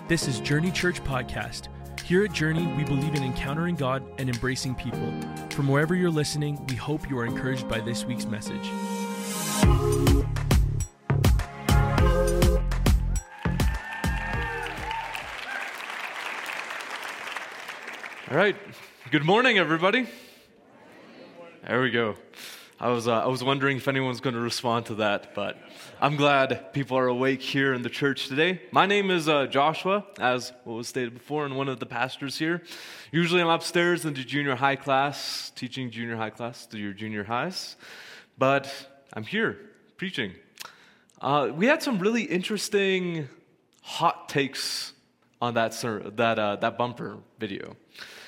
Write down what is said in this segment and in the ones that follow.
This is Journey Church Podcast. Here at Journey, we believe in encountering God and embracing people. From wherever you're listening, we hope you are encouraged by this week's message. All right. Good morning, everybody. There we go. I was wondering if anyone's going to respond to that, but I'm glad people are awake here in the church today. My name is Joshua, as what was stated before, and one of the pastors here. Usually I'm upstairs in the junior high class, teaching junior high class to your junior highs, but I'm here preaching. We had some really interesting hot takes on that bumper video.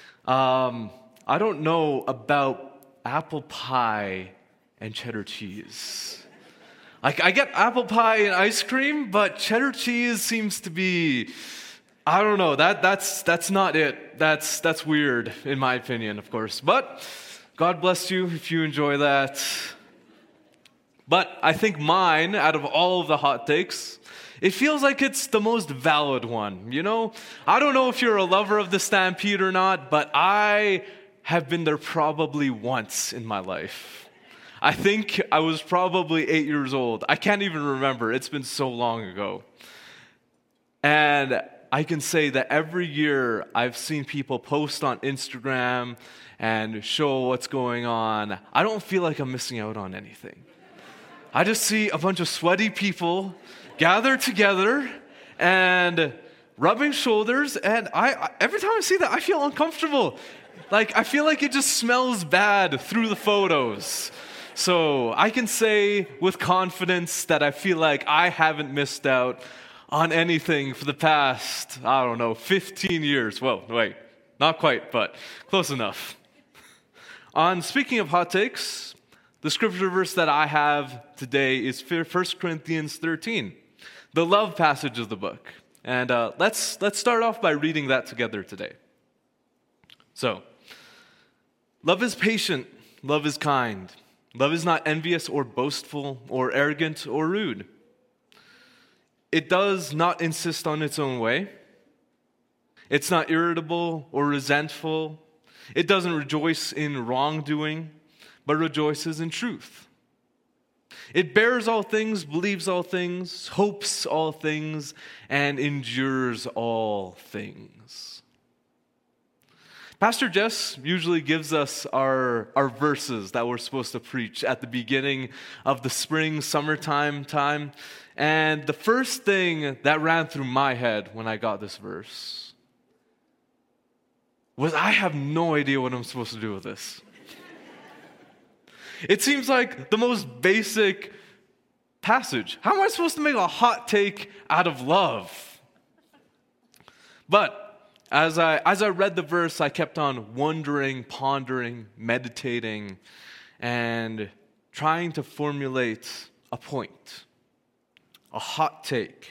I don't know about apple pie and cheddar cheese. Like, I get apple pie and ice cream, but cheddar cheese seems to be, I don't know, that's not it. That's weird, in my opinion, of course. But God bless you if you enjoy that. But I think mine, out of all of the hot takes, it feels like it's the most valid one, you know? I don't know if you're a lover of the Stampede or not, but I have been there probably once in my life. I think I was probably 8 years old. I can't even remember. It's been so long ago. And I can say that every year I've seen people post on Instagram and show what's going on. I don't feel like I'm missing out on anything. I just see a bunch of sweaty people gathered together and rubbing shoulders, and every time I see that, I feel uncomfortable. Like, I feel like it just smells bad through the photos. So I can say with confidence that I feel like I haven't missed out on anything for the past, 15 years. Well, wait, not quite, but close enough. Speaking of hot takes, the scripture verse that I have today is 1 Corinthians 13, the love passage of the book. And let's start off by reading that together today. So, love is patient, love is kind. Love is not envious or boastful or arrogant or rude. It does not insist on its own way. It's not irritable or resentful. It doesn't rejoice in wrongdoing, but rejoices in truth. It bears all things, believes all things, hopes all things, and endures all things. Pastor Jess usually gives us our verses that we're supposed to preach at the beginning of the spring, summertime time. And the first thing that ran through my head when I got this verse was, I have no idea what I'm supposed to do with this. It seems like the most basic passage. How am I supposed to make a hot take out of love? But as I read the verse, I kept on wondering, pondering, meditating, and trying to formulate a point, a hot take.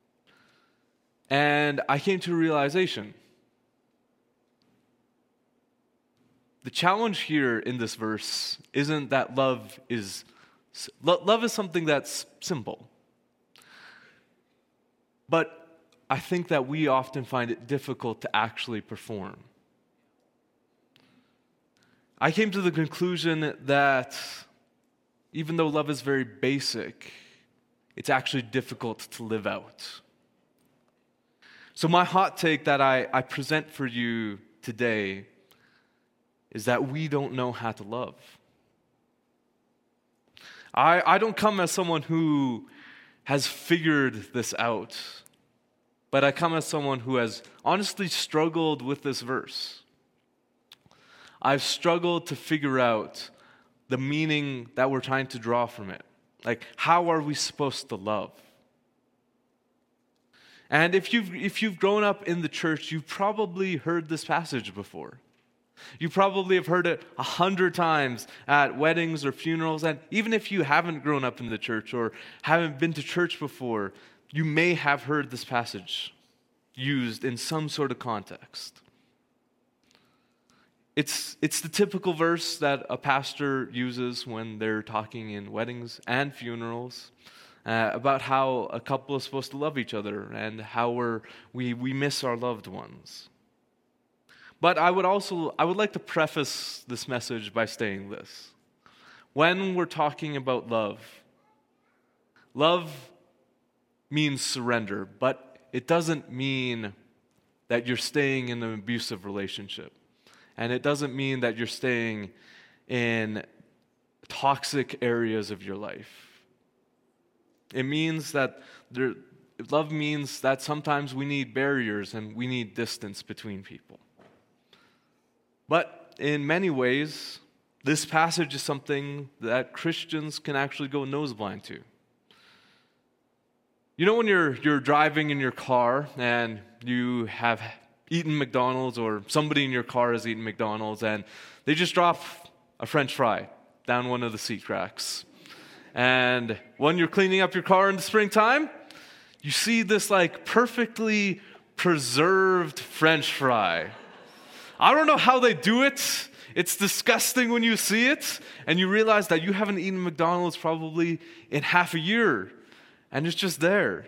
And I came to a realization. The challenge here in this verse isn't that love is something that's simple. But I think that we often find it difficult to actually perform. I came to the conclusion that even though love is very basic, it's actually difficult to live out. So my hot take that I present for you today is that we don't know how to love. I don't come as someone who has figured this out, but I come as someone who has honestly struggled with this verse. I've struggled to figure out the meaning that we're trying to draw from it. Like, how are we supposed to love? And if you've grown up in the church, you've probably heard this passage before. You probably have heard it 100 times at weddings or funerals, and even if you haven't grown up in the church or haven't been to church before, you may have heard this passage used in some sort of context. It's the typical verse that a pastor uses when they're talking in weddings and funerals. about how a couple is supposed to love each other and how we miss our loved ones. But I would like to preface this message by saying this. When we're talking about love means surrender, but it doesn't mean that you're staying in an abusive relationship. And it doesn't mean that you're staying in toxic areas of your life. It means that love means that sometimes we need barriers and we need distance between people. But in many ways, this passage is something that Christians can actually go nose blind to. You know when you're driving in your car and you have eaten McDonald's, or somebody in your car has eaten McDonald's, and they just drop a French fry down one of the seat cracks. And when you're cleaning up your car in the springtime, you see this perfectly preserved French fry. I don't know how they do it. It's disgusting when you see it, and you realize that you haven't eaten McDonald's probably in half a year, and it's just there.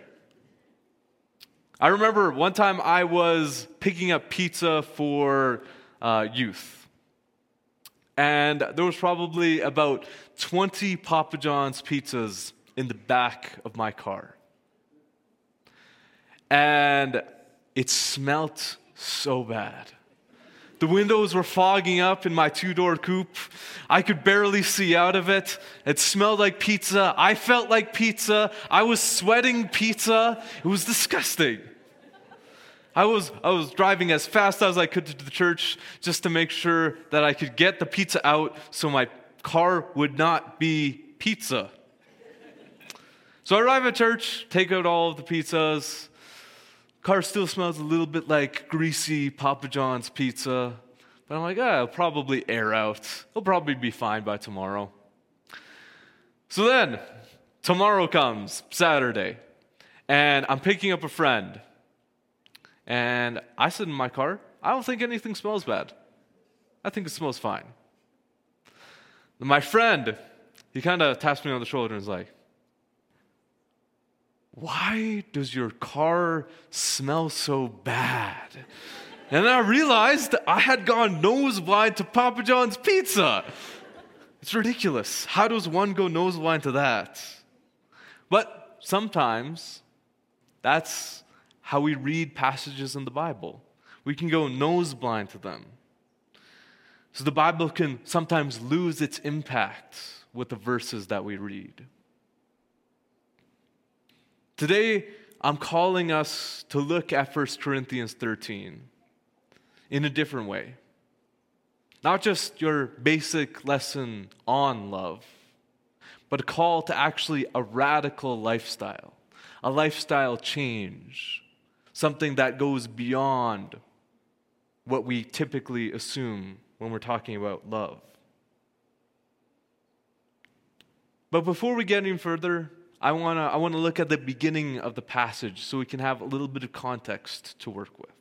I remember one time I was picking up pizza for youth, and there was probably about 20 Papa John's pizzas in the back of my car. And it smelt so bad. The windows were fogging up in my 2-door coupe. I could barely see out of it. It smelled like pizza. I felt like pizza. I was sweating pizza. It was disgusting. I was driving as fast as I could to the church just to make sure that I could get the pizza out so my car would not be pizza. So I arrive at church, take out all of the pizzas. Car still smells a little bit like greasy Papa John's pizza. But I'm like, it'll probably air out. It'll probably be fine by tomorrow. So then, tomorrow comes, Saturday, and I'm picking up a friend. And I sit in my car. I don't think anything smells bad. I think it smells fine. My friend, he kind of taps me on the shoulder and is like, "Why does your car smell so bad?" And I realized I had gone nosebleed to Papa John's pizza. It's ridiculous. How does one go nosebleed to that? But sometimes that's how we read passages in the Bible. We can go nosebleed to them. So the Bible can sometimes lose its impact with the verses that we read. Today, I'm calling us to look at 1 Corinthians 13 in a different way. Not just your basic lesson on love, but a call to actually a radical lifestyle, a lifestyle change, something that goes beyond what we typically assume when we're talking about love. But before we get any further, I want to look at the beginning of the passage so we can have a little bit of context to work with.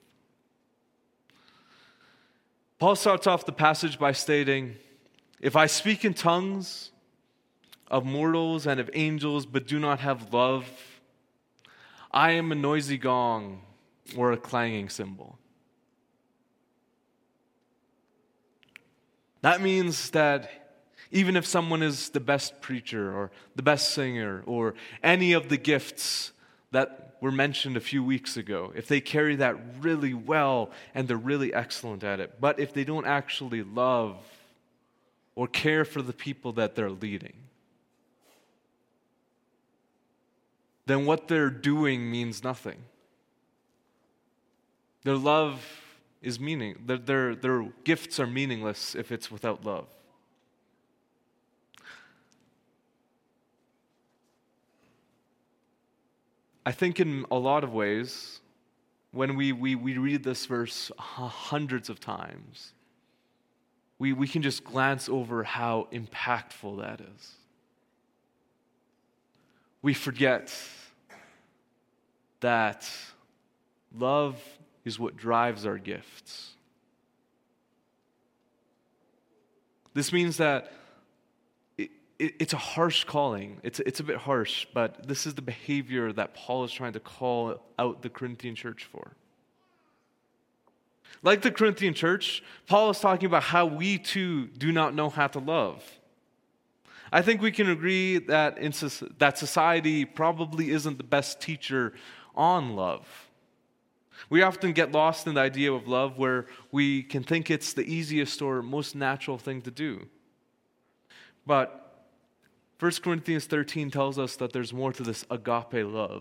Paul starts off the passage by stating, "If I speak in tongues of mortals and of angels but do not have love, I am a noisy gong or a clanging cymbal." That means that even if someone is the best preacher or the best singer or any of the gifts that were mentioned a few weeks ago, if they carry that really well and they're really excellent at it, but if they don't actually love or care for the people that they're leading, then what they're doing means nothing. Their love is their gifts are meaningless if it's without love. I think in a lot of ways, when we read this verse hundreds of times, we can just glance over how impactful that is. We forget that love is what drives our gifts. This means that it's a harsh calling. It's a bit harsh, but this is the behavior that Paul is trying to call out the Corinthian church for. Like the Corinthian church, Paul is talking about how we too do not know how to love. I think we can agree that that society probably isn't the best teacher on love. We often get lost in the idea of love where we can think it's the easiest or most natural thing to do. But 1 Corinthians 13 tells us that there's more to this agape love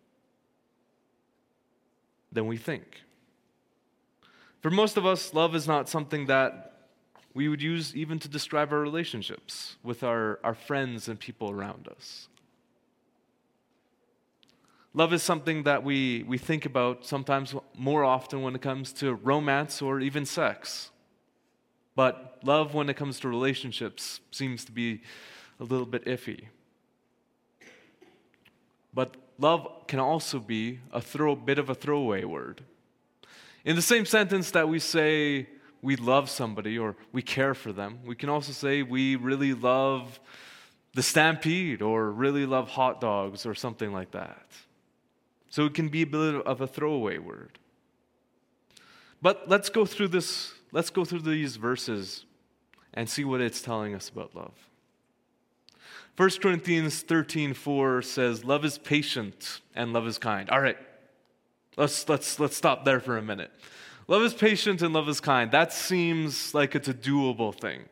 than we think. For most of us, love is not something that we would use even to describe our relationships with our friends and people around us. Love is something that we think about sometimes more often when it comes to romance or even sex. But love, when it comes to relationships, seems to be a little bit iffy. But love can also be a bit of a throwaway word. In the same sentence that we say we love somebody or we care for them, we can also say we really love the Stampede or really love hot dogs or something like that. So it can be a bit of a throwaway word. But let's go through these verses and see what it's telling us about love. 1 Corinthians 13:4 says, "Love is patient and love is kind." All right, let's stop there for a minute. Love is patient and love is kind. That seems like it's a doable thing.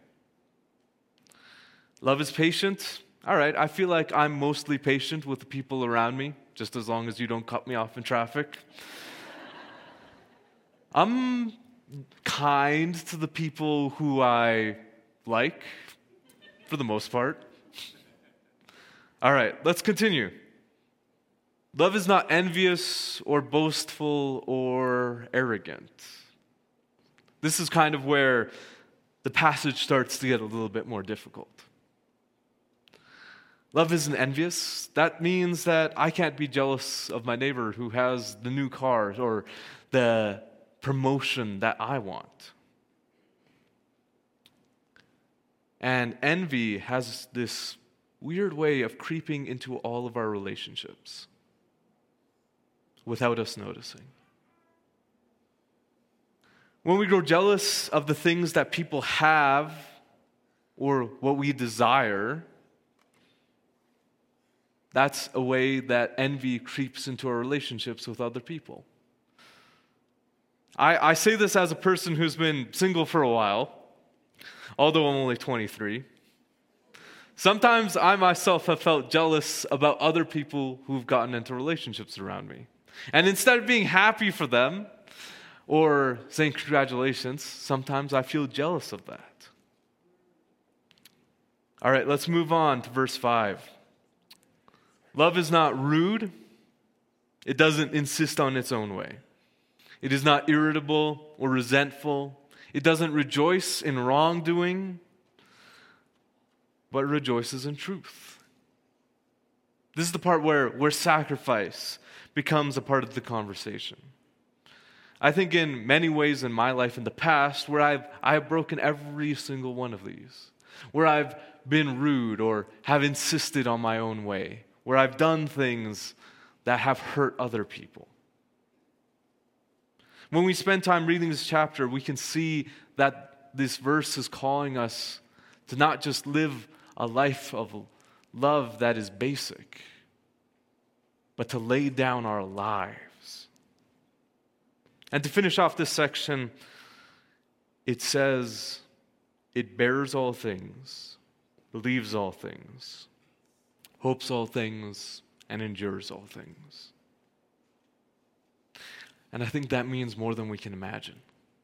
Love is patient. All right, I feel like I'm mostly patient with the people around me, just as long as you don't cut me off in traffic. I'm kind to the people who I like, for the most part. All right, let's continue. Love is not envious or boastful or arrogant. This is kind of where the passage starts to get a little bit more difficult. Love isn't envious. That means that I can't be jealous of my neighbor who has the new car or the promotion that I want. And envy has this weird way of creeping into all of our relationships without us noticing. When we grow jealous of the things that people have or what we desire, that's a way that envy creeps into our relationships with other people. I say this as a person who's been single for a while, although I'm only 23. Sometimes I myself have felt jealous about other people who've gotten into relationships around me. And instead of being happy for them or saying congratulations, sometimes I feel jealous of that. All right, let's move on to verse 5. Love is not rude. It doesn't insist on its own way. It is not irritable or resentful. It doesn't rejoice in wrongdoing, but rejoices in truth. This is the part where sacrifice becomes a part of the conversation. I think in many ways in my life in the past where I have broken every single one of these, where I've been rude or have insisted on my own way, where I've done things that have hurt other people. When we spend time reading this chapter, we can see that this verse is calling us to not just live a life of love that is basic, but to lay down our lives. And to finish off this section, it says, it bears all things, believes all things, hopes all things, and endures all things. And I think that means more than we can imagine.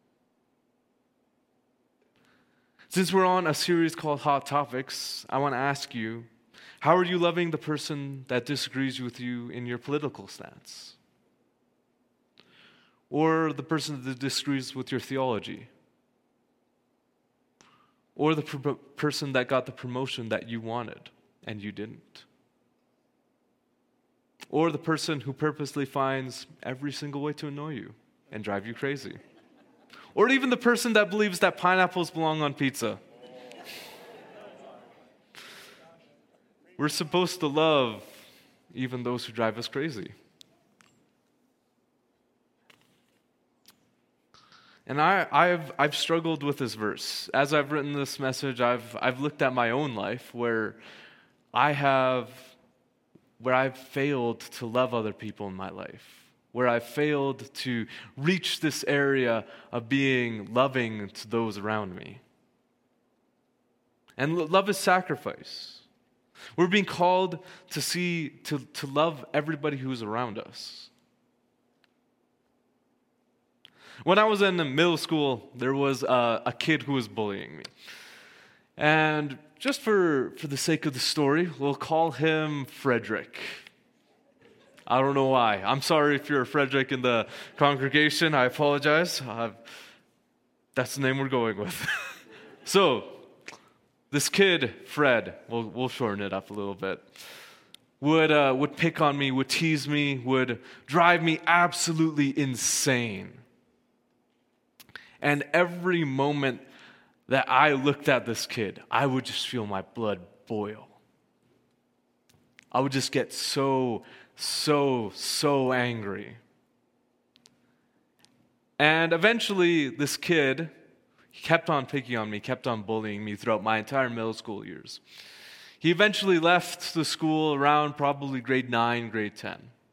Since we're on a series called Hot Topics, I want to ask you, how are you loving the person that disagrees with you in your political stance? Or the person that disagrees with your theology? Or the person that got the promotion that you wanted and you didn't? Or the person who purposely finds every single way to annoy you and drive you crazy? Or even the person that believes that pineapples belong on pizza? we're supposed to love even those who drive us crazy. And I've struggled with this verse. As I've written this message, I've looked at my own life where I've failed to love other people in my life, where I've failed to reach this area of being loving to those around me. And love is sacrifice. We're being called to love everybody who's around us. When I was in middle school, there was a kid who was bullying me. And just for the sake of the story, we'll call him Frederick. I don't know why. I'm sorry if you're a Frederick in the congregation. I apologize. That's the name we're going with. So, this kid, Fred, we'll shorten it up a little bit, would pick on me, would tease me, would drive me absolutely insane. And every moment that I looked at this kid, I would just feel my blood boil. I would just get so angry. And eventually, this kid, he kept on picking on me, kept on bullying me throughout my entire middle school years. He eventually left the school around probably grade 9, grade 10.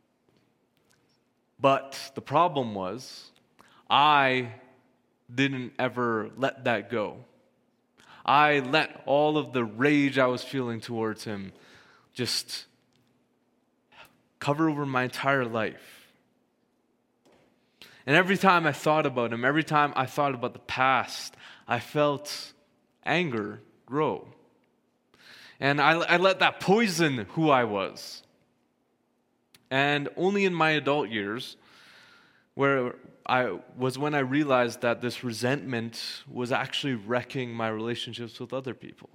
But the problem was, I didn't ever let that go. I let all of the rage I was feeling towards him just cover over my entire life. And every time I thought about him, every time I thought about the past, I felt anger grow. And I let that poison who I was. And only in my adult years, when I realized that this resentment was actually wrecking my relationships with other people.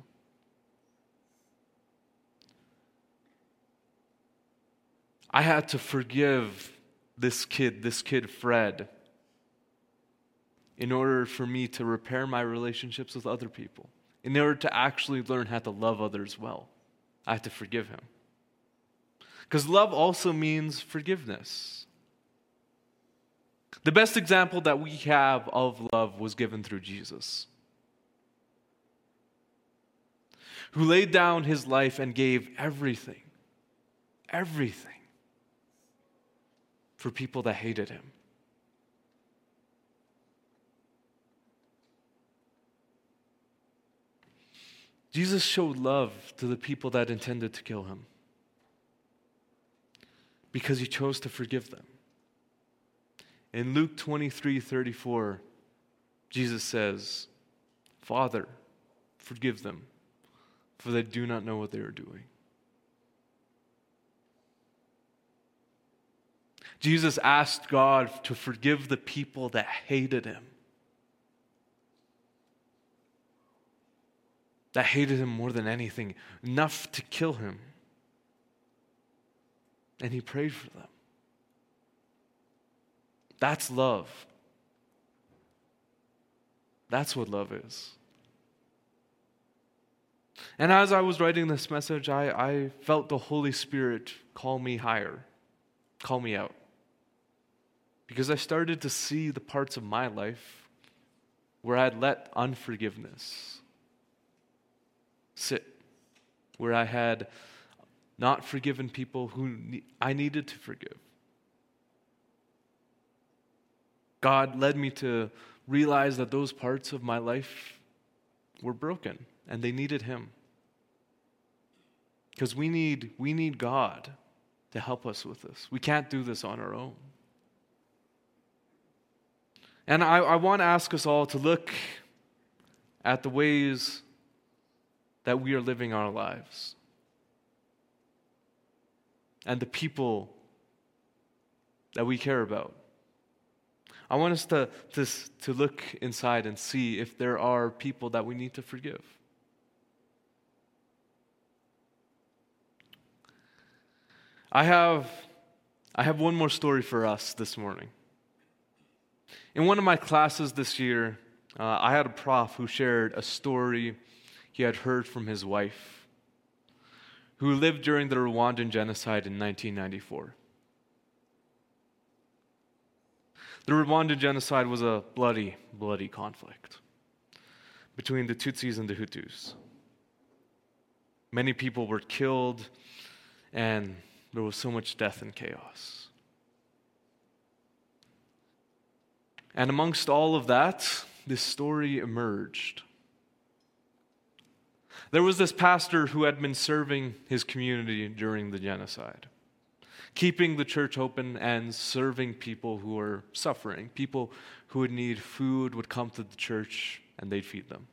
I had to forgive this kid Fred, in order for me to repair my relationships with other people, in order to actually learn how to love others well. I had to forgive him. Because love also means forgiveness. The best example that we have of love was given through Jesus, who laid down his life and gave everything for people that hated him. Jesus showed love to the people that intended to kill him because he chose to forgive them. In Luke 23:34, Jesus says, "Father, forgive them, for they do not know what they are doing." Jesus asked God to forgive the people that hated him. That hated him more than anything, enough to kill him. And he prayed for them. That's love. That's what love is. And as I was writing this message, I felt the Holy Spirit call me higher, call me out. Because I started to see the parts of my life where I had let unforgiveness sit, where I had not forgiven people who I needed to forgive. God led me to realize that those parts of my life were broken and they needed him. Because we need God to help us with this. We can't do this on our own. And I want to ask us all to look at the ways that we are living our lives and the people that we care about. I want us to look inside and see if there are people that we need to forgive. I have one more story for us this morning. In one of my classes this year, I had a prof who shared a story he had heard from his wife, who lived during the Rwandan genocide in 1994. The Rwandan genocide was a bloody, bloody conflict between the Tutsis and the Hutus. Many people were killed, and there was so much death and chaos. And amongst all of that, this story emerged. There was this pastor who had been serving his community during the genocide, keeping the church open and serving people who were suffering. People who would need food would come to the church and they'd feed them.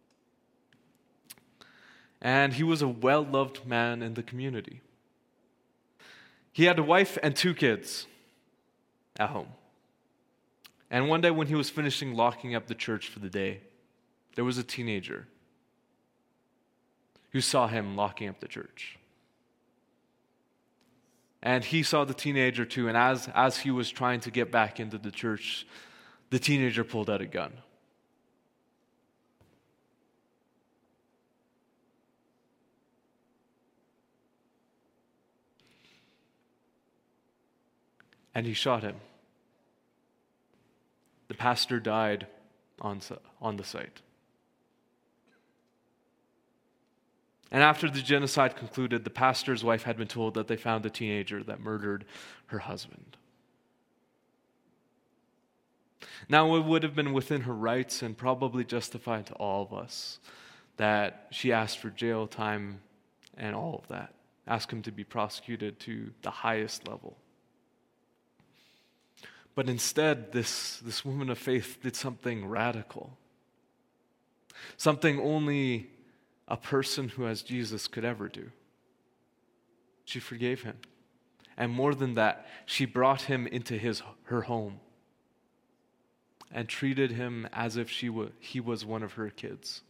And he was a well-loved man in the community. He had a wife and 2 kids at home. And one day when he was finishing locking up the church for the day, there was a teenager who saw him locking up the church. And he saw the teenager too, and as he was trying to get back into the church, the teenager pulled out a gun. And he shot him. The pastor died on the site. And after the genocide concluded, the pastor's wife had been told that they found the teenager that murdered her husband. Now, it would have been within her rights and probably justified to all of us that she asked for jail time and all of that. Asked him to be prosecuted to the highest level. But instead, this woman of faith did something radical. Something only a person who has Jesus could ever do. She forgave him. And more than that, she brought him into her home and treated him as if he was one of her kids.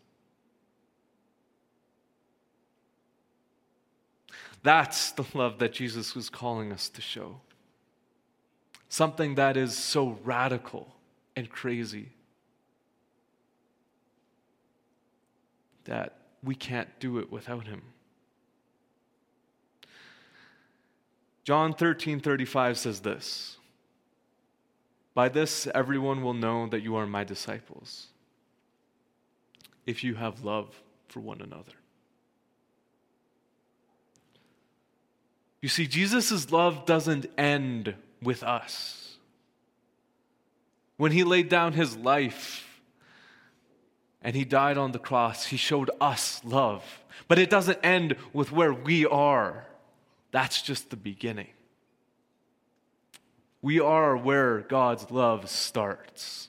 That's the love that Jesus was calling us to show. Something that is so radical and crazy that we can't do it without him. John 13:35 says this, "By this everyone will know that you are my disciples, if you have love for one another." You see, Jesus' love doesn't end with us. When he laid down his life and he died on the cross, he showed us love. But it doesn't end with where we are. That's just the beginning. We are where God's love starts.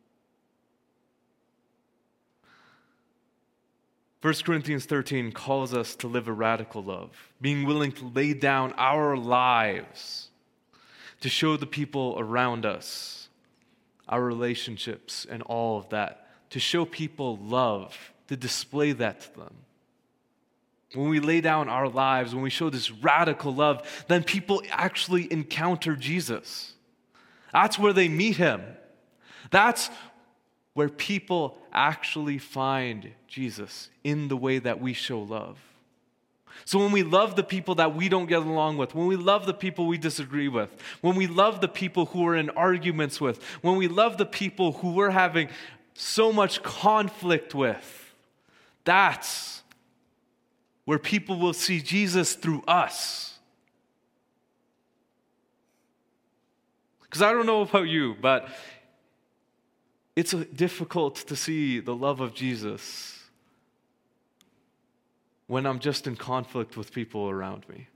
1 Corinthians 13 calls us to live a radical love, being willing to lay down our lives to show the people around us, our relationships and all of that, to show people love, to display that to them. When we lay down our lives, when we show this radical love, then people actually encounter Jesus. That's where they meet him. That's where people actually find Jesus, in the way that we show love. So when we love the people that we don't get along with, when we love the people we disagree with, when we love the people who we're in arguments with, when we love the people who we're having so much conflict with, that's where people will see Jesus through us. Because I don't know about you, but it's difficult to see the love of Jesus when I'm just in conflict with people around me.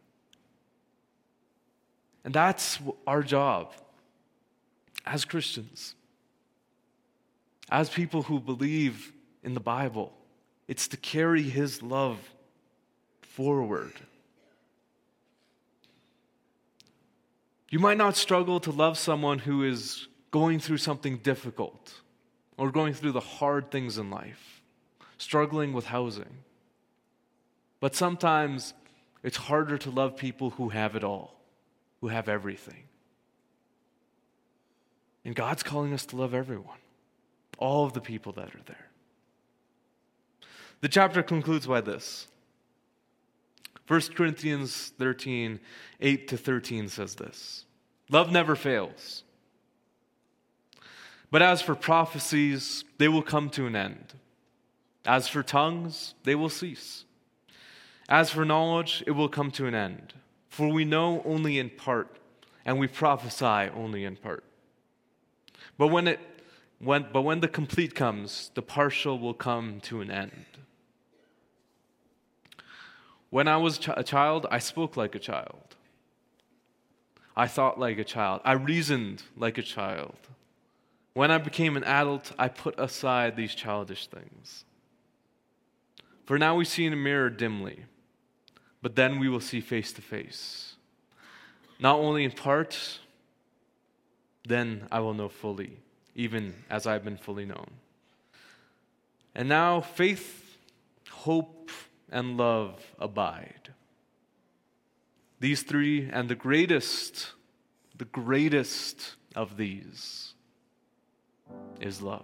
And that's our job as Christians, as people who believe in the Bible. It's to carry his love forward. You might not struggle to love someone who is going through something difficult or going through the hard things in life, struggling with housing. But sometimes it's harder to love people who have it all, who have everything. And God's calling us to love everyone, all of the people that are there. The chapter concludes by this. 1 Corinthians 13, 8-13 says this: "Love never fails. But as for prophecies, they will come to an end. As for tongues, they will cease. As for knowledge, it will come to an end. For we know only in part, and we prophesy only in part. But when the complete comes, the partial will come to an end. When I was a child, I spoke like a child. I thought like a child. I reasoned like a child. When I became an adult, I put aside these childish things. For now we see in a mirror dimly, but then we will see face to face. Not only in part, then I will know fully, even as I have been fully known. And now faith, hope, and love abide. These three, and the greatest of these is love."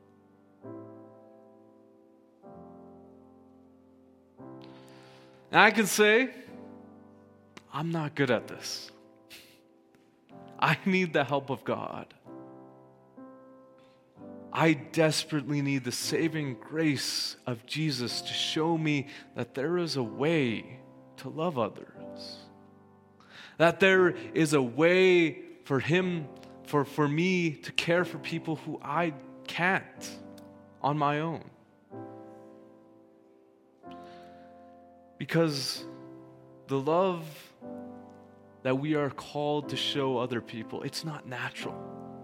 And I can say, I'm not good at this. I need the help of God. I desperately need the saving grace of Jesus to show me that there is a way to love others. That there is a way for me to care for people who I can't on my own. Because the love that we are called to show other people, it's not natural.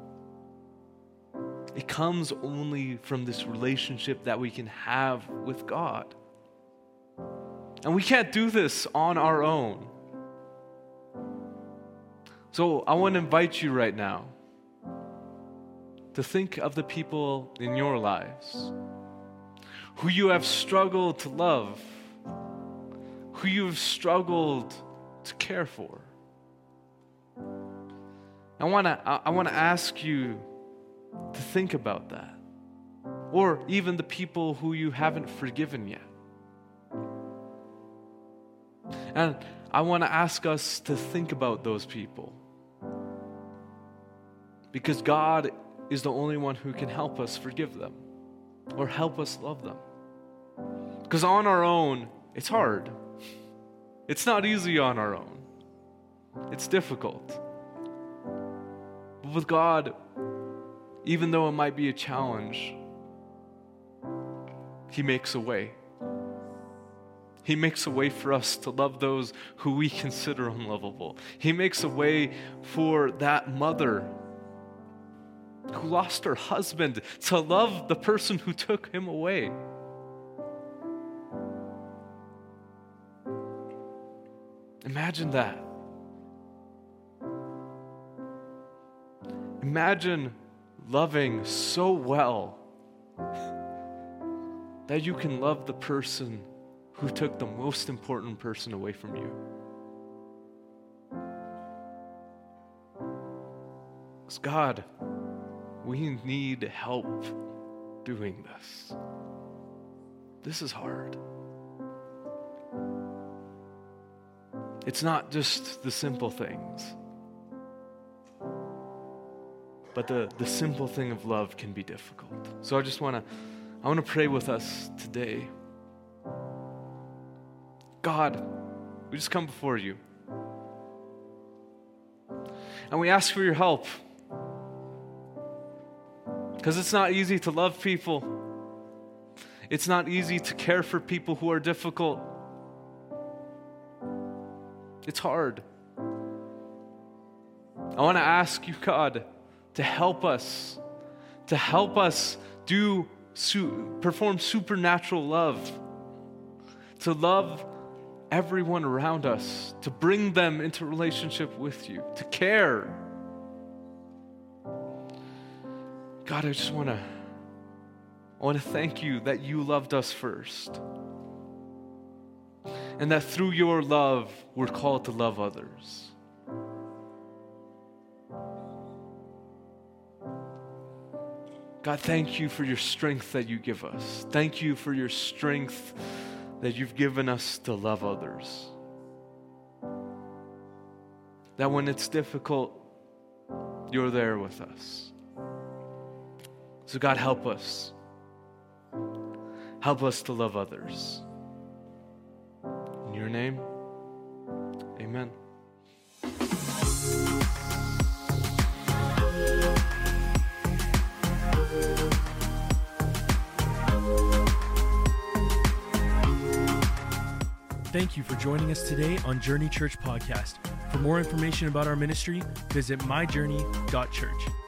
It comes only from this relationship that we can have with God. And we can't do this on our own. So I want to invite you right now to think of the people in your lives who you have struggled to love, who you have struggled to care for. I want to ask you to think about that. Or even the people who you haven't forgiven yet. And I want to ask us to think about those people. Because God is the only one who can help us forgive them or help us love them. Because on our own, it's hard. It's not easy on our own. It's difficult. But with God, even though it might be a challenge, He makes a way. He makes a way for us to love those who we consider unlovable. He makes a way for that mother who lost her husband to love the person who took him away. Imagine that. Imagine loving so well that you can love the person who took the most important person away from you. Because God, we need help doing this. This is hard. It's not just the simple things. But the simple thing of love can be difficult. So I want to pray with us today. God, we just come before you. And we ask for your help. Because it's not easy to love people. It's not easy to care for people who are difficult. It's hard. I want to ask you, God, to help us perform supernatural love, to love everyone around us, to bring them into relationship with you, to care. God, I want to thank you that you loved us first, and that through your love, we're called to love others. God, thank you for your strength that you give us. Thank you for your strength that you've given us to love others. that when it's difficult, you're there with us. So God, help us. Help us to love others. In your name, amen. Thank you for joining us today on Journey Church Podcast. For more information about our ministry, visit myjourney.church.